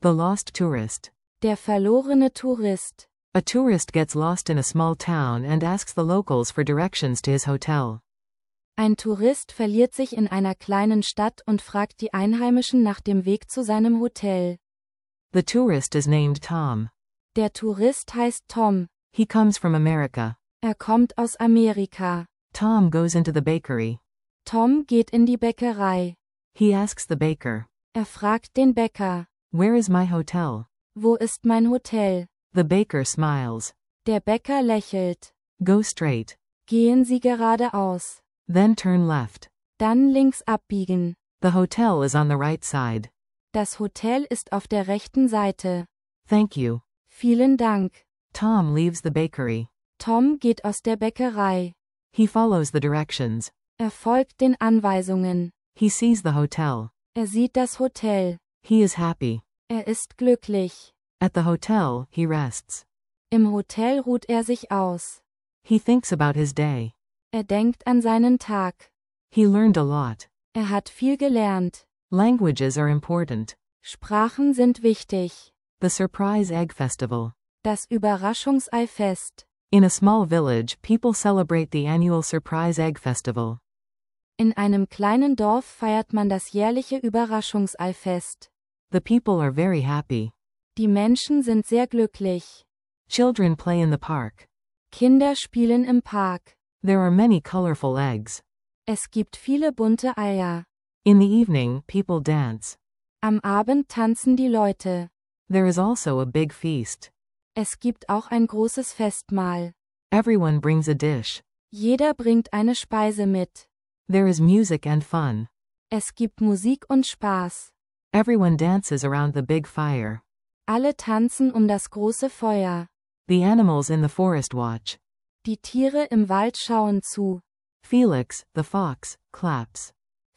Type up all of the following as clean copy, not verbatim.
The lost tourist. Der verlorene Tourist. A tourist gets lost in a small town and asks the locals for directions to his hotel. Ein Tourist verliert sich in einer kleinen Stadt und fragt die Einheimischen nach dem Weg zu seinem Hotel. The tourist is named Tom. Der Tourist heißt Tom. He comes from America. Er kommt aus Amerika. Tom goes into the bakery. Tom geht in die Bäckerei. He asks the baker. Er fragt den Bäcker. Where is my hotel? Wo ist mein Hotel? The baker smiles. Der Bäcker lächelt. Go straight. Gehen Sie geradeaus. Then turn left. Dann links abbiegen. The hotel is on the right side. Das Hotel ist auf der rechten Seite. Thank you. Vielen Dank. Tom leaves the bakery. Tom geht aus der Bäckerei. He follows the directions. Er folgt den Anweisungen. He sees the hotel. Er sieht das Hotel. He is happy. Er ist glücklich. At the hotel, he rests. Im Hotel ruht er sich aus. He thinks about his day. Er denkt an seinen Tag. He learned a lot. Er hat viel gelernt. Languages are important. Sprachen sind wichtig. The Surprise Egg Festival. Das Überraschungseifest. In a small village, people celebrate the annual Surprise Egg Festival. In einem kleinen Dorf feiert man das jährliche Überraschungseifest. The people are very happy. Die Menschen sind sehr glücklich. Children play in the park. Kinder spielen im Park. There are many colorful eggs. Es gibt viele bunte Eier. In the evening, people dance. Am Abend tanzen die Leute. There is also a big feast. Es gibt auch ein großes Festmahl. Everyone brings a dish. Jeder bringt eine Speise mit. There is music and fun. Es gibt Musik und Spaß. Everyone dances around the big fire. Alle tanzen um das große Feuer. The animals in the forest watch. Die Tiere im Wald schauen zu. Felix, the fox, claps.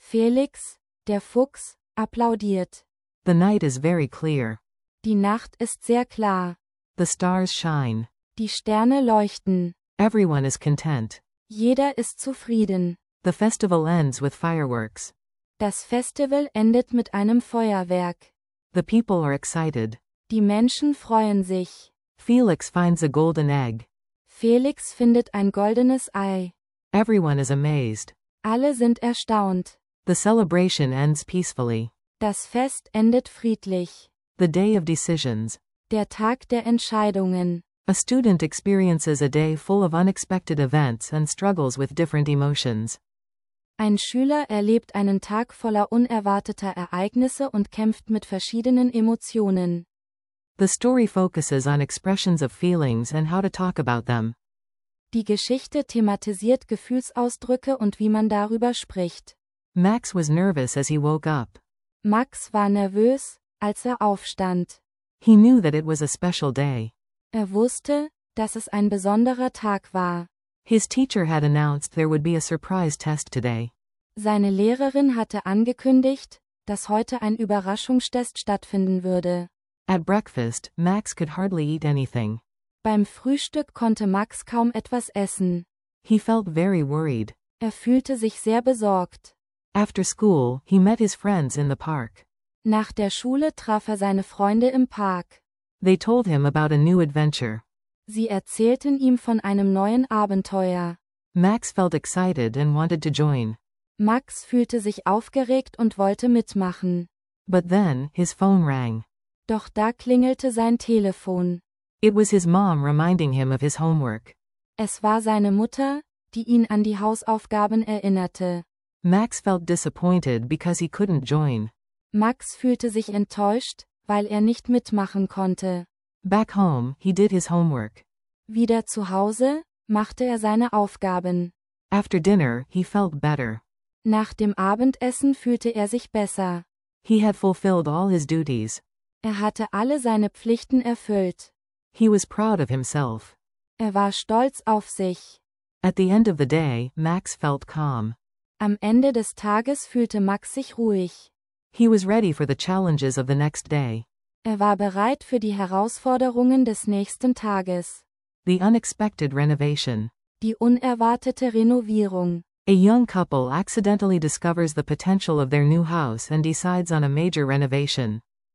Felix, der Fuchs, applaudiert. The night is very clear. Die Nacht ist sehr klar. The stars shine. Die Sterne leuchten. Everyone is content. Jeder ist zufrieden. The festival ends with fireworks. Das Festival endet mit einem Feuerwerk. The people are excited. Die Menschen freuen sich. Felix finds a golden egg. Felix findet ein goldenes Ei. Everyone is amazed. Alle sind erstaunt. The celebration ends peacefully. Das Fest endet friedlich. The day of decisions. Der Tag der Entscheidungen. A student experiences a day full of unexpected events and struggles with different emotions. Ein Schüler erlebt einen Tag voller unerwarteter Ereignisse und kämpft mit verschiedenen Emotionen. The story focuses on expressions of feelings and how to talk about them. Die Geschichte thematisiert Gefühlsausdrücke und wie man darüber spricht. Max was nervous as he woke up. Max war nervös, als er aufstand. He knew that it was a special day. Er wusste, dass es ein besonderer Tag war. His teacher had announced there would be a surprise test today. Seine Lehrerin hatte angekündigt, dass heute ein Überraschungstest stattfinden würde. At breakfast, Max could hardly eat anything. Beim Frühstück konnte Max kaum etwas essen. He felt very worried. Er fühlte sich sehr besorgt. After school, he met his friends in the park. Nach der Schule traf er seine Freunde im Park. They told him about a new adventure. Sie erzählten ihm von einem neuen Abenteuer. Max felt excited and wanted to join. Max fühlte sich aufgeregt und wollte mitmachen. But then, his phone rang. Doch da klingelte sein Telefon. It was his mom reminding him of his homework. Es war seine Mutter, die ihn an die Hausaufgaben erinnerte. Max felt disappointed because he couldn't join. Max fühlte sich enttäuscht, weil er nicht mitmachen konnte. Back home, he did his homework. Wieder zu Hause, machte er seine Aufgaben. After dinner, he felt better. Nach dem Abendessen fühlte er sich besser. He had fulfilled all his duties. Er hatte alle seine Pflichten erfüllt. He was proud of himself. Er war stolz auf sich. At the end of the day, Max felt calm. Am Ende des Tages fühlte Max sich ruhig. He was ready for the challenges of the next day. Er war bereit für die Herausforderungen des nächsten Tages. The unexpected renovation. Die unerwartete Renovierung. A young couple accidentally discovers the potential of their new house and decides on a major renovation.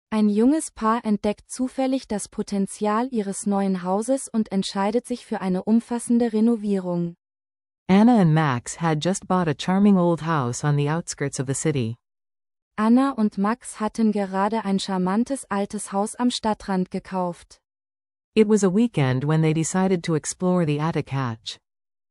Ein junges Paar entdeckt zufällig das Potenzial ihres neuen Hauses und entscheidet sich für eine umfassende Renovierung. Anna and Max had just bought a charming old house on the outskirts of the city. Anna und Max hatten gerade ein charmantes altes Haus am Stadtrand gekauft. It was a weekend when they decided to explore the attic hatch.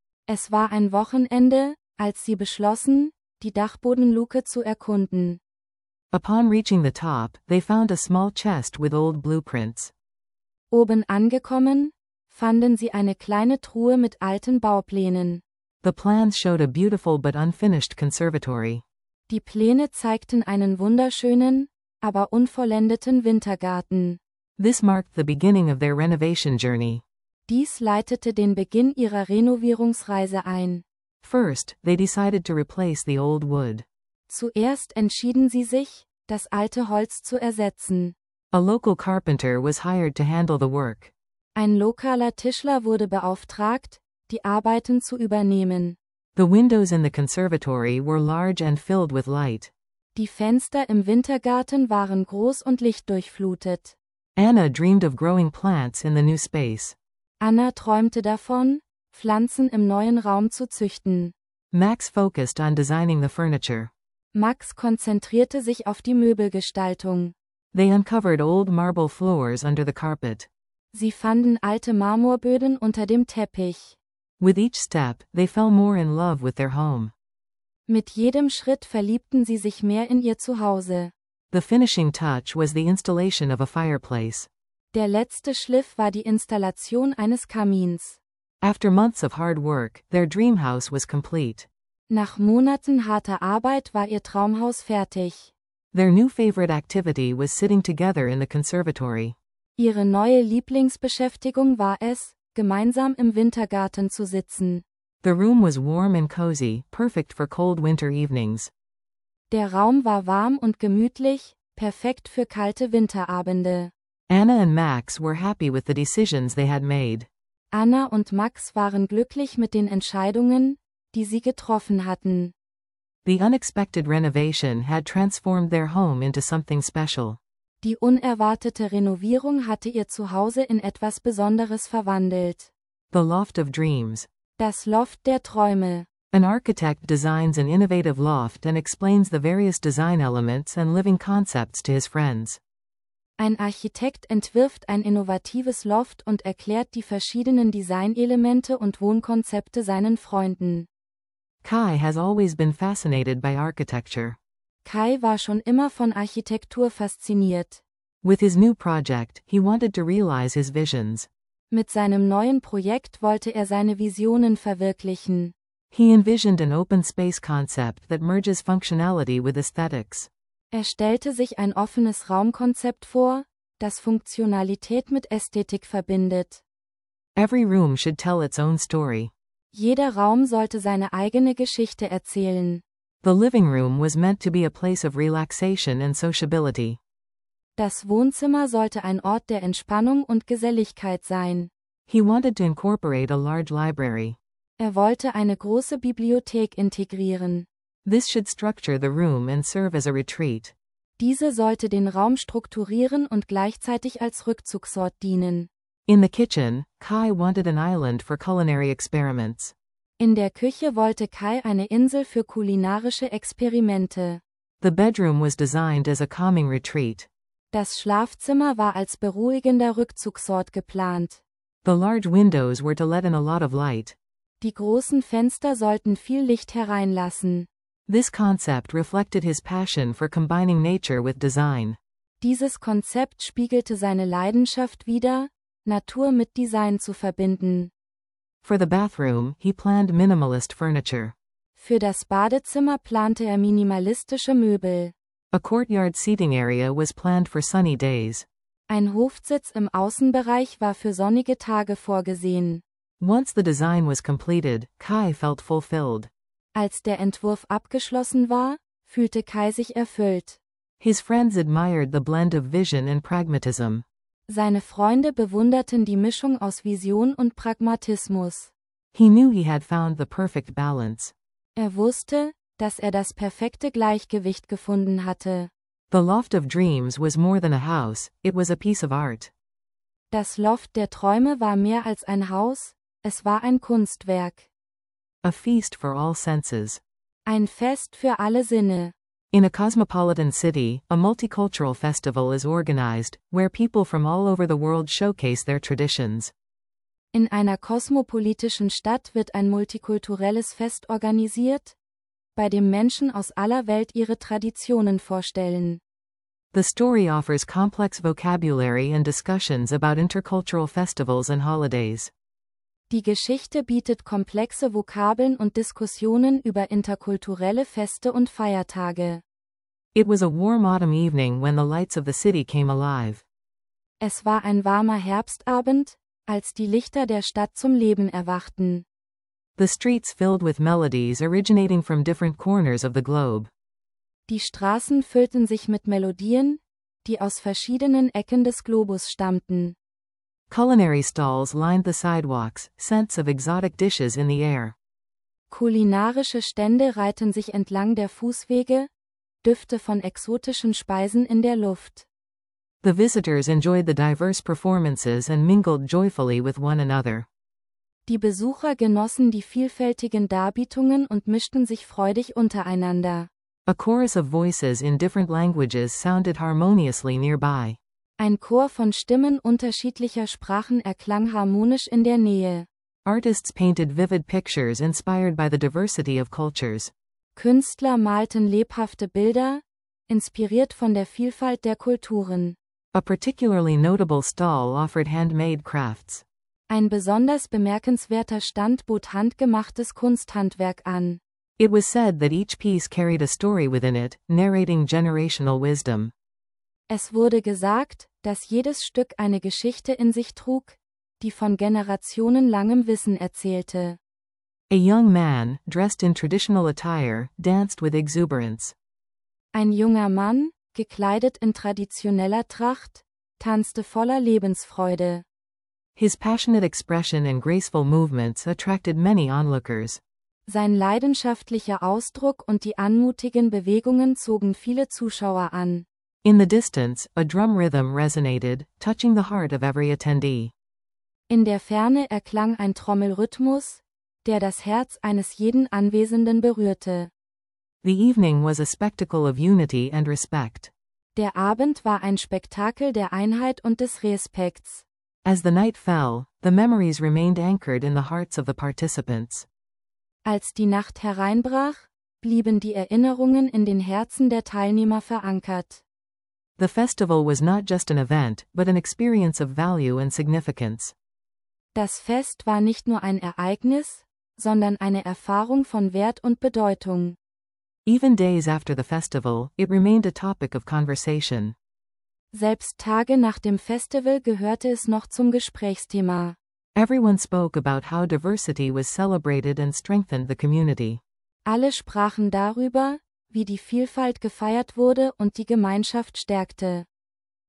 Es war ein Wochenende, als sie beschlossen, die Dachbodenluke zu erkunden. Upon reaching the top, they found a small chest with old blueprints. Oben angekommen, fanden sie eine kleine Truhe mit alten Bauplänen. The plans showed a beautiful but unfinished conservatory. Die Pläne zeigten einen wunderschönen, aber unvollendeten Wintergarten. This marked the beginning of their renovation journey. Dies leitete den Beginn ihrer Renovierungsreise ein. First, they decided to replace the old wood. Zuerst entschieden sie sich, das alte Holz zu ersetzen. A local carpenter was hired to handle the work. Ein lokaler Tischler wurde beauftragt, die Arbeiten zu übernehmen. The windows in the conservatory were large and filled with light. Die Fenster im Wintergarten waren groß und lichtdurchflutet. Anna dreamed of growing plants in the new space. Anna träumte davon, Pflanzen im neuen Raum zu züchten. Max focused on designing the furniture. Max konzentrierte sich auf die Möbelgestaltung. They uncovered old marble floors under the carpet. Sie fanden alte Marmorböden unter dem Teppich. With each step, they fell more in love with their home. Mit jedem Schritt verliebten sie sich mehr in ihr Zuhause. The finishing touch was the installation of a fireplace. Der letzte Schliff war die Installation eines Kamins. After months of hard work, their dream house was complete. Nach Monaten harter Arbeit war ihr Traumhaus fertig. Their new favorite activity was sitting together in the conservatory. Ihre neue Lieblingsbeschäftigung war es, gemeinsam im Wintergarten zu sitzen. The room was warm and cozy, perfect for cold winter evenings. Der Raum war warm und gemütlich, perfekt für kalte Winterabende. Anna and Max were happy with the decisions they had made. Anna und Max waren glücklich mit den Entscheidungen, die sie getroffen hatten. The unexpected renovation had transformed their home into something special. Die unerwartete Renovierung hatte ihr Zuhause in etwas Besonderes verwandelt. The Loft of Dreams. Das Loft der Träume. An architect designs an innovative loft and explains the various design elements and living concepts to his friends. Ein Architekt entwirft ein innovatives Loft und erklärt die verschiedenen Designelemente und Wohnkonzepte seinen Freunden. Kai has always been fascinated by architecture. Kai war schon immer von Architektur fasziniert. With his new project, he wanted to realize his visions. Mit seinem neuen Projekt wollte er seine Visionen verwirklichen. He envisioned an open space concept that merges functionality with aesthetics. Er stellte sich ein offenes Raumkonzept vor, das Funktionalität mit Ästhetik verbindet. Every room should tell its own story. Jeder Raum sollte seine eigene Geschichte erzählen. The living room was meant to be a place of relaxation and sociability. Das Wohnzimmer sollte ein Ort der Entspannung und Geselligkeit sein. He wanted to incorporate a large library. Er wollte eine große Bibliothek integrieren. This should structure the room and serve as a retreat. Diese sollte den Raum strukturieren und gleichzeitig als Rückzugsort dienen. In the kitchen, Kai wanted an island for culinary experiments. In der Küche wollte Kai eine Insel für kulinarische Experimente. The bedroom was designed as a calming retreat. Das Schlafzimmer war als beruhigender Rückzugsort geplant. The large windows were to let in a lot of light. Die großen Fenster sollten viel Licht hereinlassen. This concept reflected his passion for combining nature with design. Dieses Konzept spiegelte seine Leidenschaft wider, Natur mit Design zu verbinden. For the bathroom, he planned minimalist furniture. Für das Badezimmer plante er minimalistische Möbel. A courtyard seating area was planned for sunny days. Ein Hofsitz im Außenbereich war für sonnige Tage vorgesehen. Once the design was completed, Kai felt fulfilled. Als der Entwurf abgeschlossen war, fühlte Kai sich erfüllt. His friends admired the blend of vision and pragmatism. Seine Freunde bewunderten die Mischung aus Vision und Pragmatismus. He knew he had found the perfect balance. Er wusste, dass er das perfekte Gleichgewicht gefunden hatte. The Loft of Dreams was more than a house, it was a piece of art. Das Loft der Träume war mehr als ein Haus, es war ein Kunstwerk. A feast for all senses. Ein Fest für alle Sinne. In a cosmopolitan city, a multicultural festival is organized, where people from all over the world showcase their traditions. In einer kosmopolitischen Stadt wird ein multikulturelles Fest organisiert, bei dem Menschen aus aller Welt ihre Traditionen vorstellen. The story offers complex vocabulary and discussions about intercultural festivals and holidays. Die Geschichte bietet komplexe Vokabeln und Diskussionen über interkulturelle Feste und Feiertage. It was a warm autumn evening when the lights of the city came alive. Es war ein warmer Herbstabend, als die Lichter der Stadt zum Leben erwachten. The streets filled with melodies originating from different corners of the globe. Die Straßen füllten sich mit Melodien, die aus verschiedenen Ecken des Globus stammten. Culinary stalls lined the sidewalks, scents of exotic dishes in the air. Kulinarische Stände reihten sich entlang der Fußwege, Düfte von exotischen Speisen in der Luft. The visitors enjoyed the diverse performances and mingled joyfully with one another. Die Besucher genossen die vielfältigen Darbietungen und mischten sich freudig untereinander. A chorus of voices in different languages sounded harmoniously nearby. Ein Chor von Stimmen unterschiedlicher Sprachen erklang harmonisch in der Nähe. Artists painted vivid pictures inspired by the diversity of cultures. Künstler malten lebhafte Bilder, inspiriert von der Vielfalt der Kulturen. A particularly notable stall offered handmade crafts. Ein besonders bemerkenswerter Stand bot handgemachtes Kunsthandwerk an. It was said that each piece carried a story within it, narrating generational wisdom. Es wurde gesagt, dass jedes Stück eine Geschichte in sich trug, die von generationenlangem Wissen erzählte. A young man, dressed in traditional attire, danced with exuberance. Ein junger Mann, gekleidet in traditioneller Tracht, tanzte voller Lebensfreude. His passionate expression and graceful movements attracted many onlookers. Sein leidenschaftlicher Ausdruck und die anmutigen Bewegungen zogen viele Zuschauer an. In the distance, a drum rhythm resonated, touching the heart of every attendee. In der Ferne erklang ein Trommelrhythmus, der das Herz eines jeden Anwesenden berührte. The evening was a spectacle of unity and respect. Der Abend war ein Spektakel der Einheit und des Respekts. As the night fell, the memories remained anchored in the hearts of the participants. Als die Nacht hereinbrach, blieben die Erinnerungen in den Herzen der Teilnehmer verankert. The festival was not just an event, but an experience of value and significance. Das Fest war nicht nur ein Ereignis, sondern eine Erfahrung von Wert und Bedeutung. Even days after the festival, it remained a topic of conversation. Selbst Tage nach dem Festival gehörte es noch zum Gesprächsthema. Everyone spoke about how diversity was celebrated and strengthened the community. Alle sprachen darüber, wie die Vielfalt gefeiert wurde und die Gemeinschaft stärkte.